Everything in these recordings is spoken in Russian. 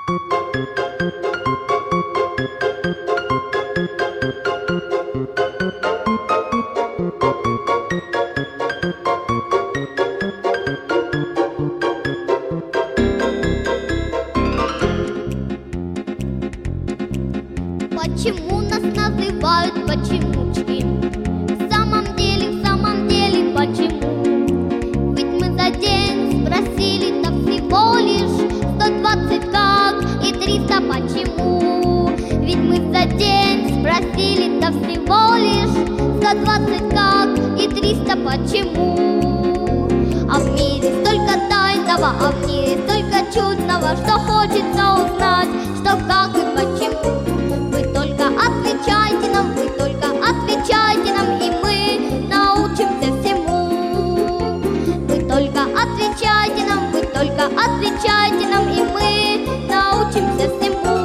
Почему нас называют почемучки? В самом деле, почему? Ведь мы за день спросили-то всего лишь 120 как и 300 почему? Ведь мы за день спросили-то всего лишь 120 как и 300 почему? А в мире столько тайного, а в мире столько чудного, что хочется узнать, что как и почему. Отвечайте нам, вы только отвечайте нам, и мы научимся всему. Вы только отвечайте нам, вы только отвечайте нам, и мы научимся всему.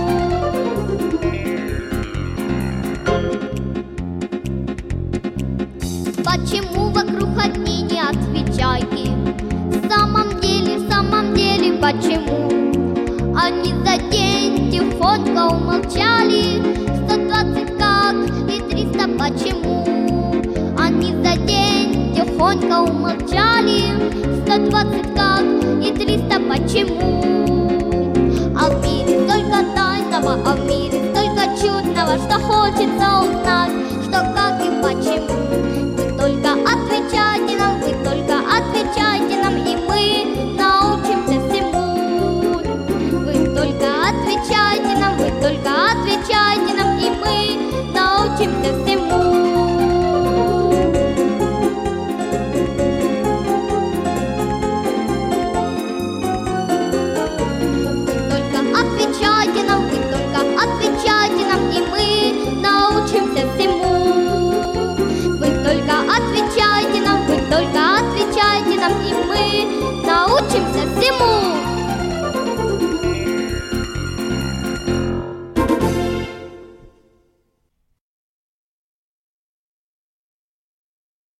Почему вокруг одни не отвечайте? В самом деле, почему? Они за день тихонько умолчали 120 как и 300 почему? Они за день тихонько умолчали 120 как и 300 почему? А в мире столько тайного, а в мире столько чудного, что хочется узнать, что как и почему. Вы только отвечайте нам, вы только отвечайте нам, и мы научимся всему. Вы только отвечайте нам, вы только отвечайте нам, и мы научимся всему. Вы только отвечайте нам, вы только отвечайте нам, и мы научимся всему. Вы только отвечайте нам, вы только отвечайте нам, и мы научимся всему.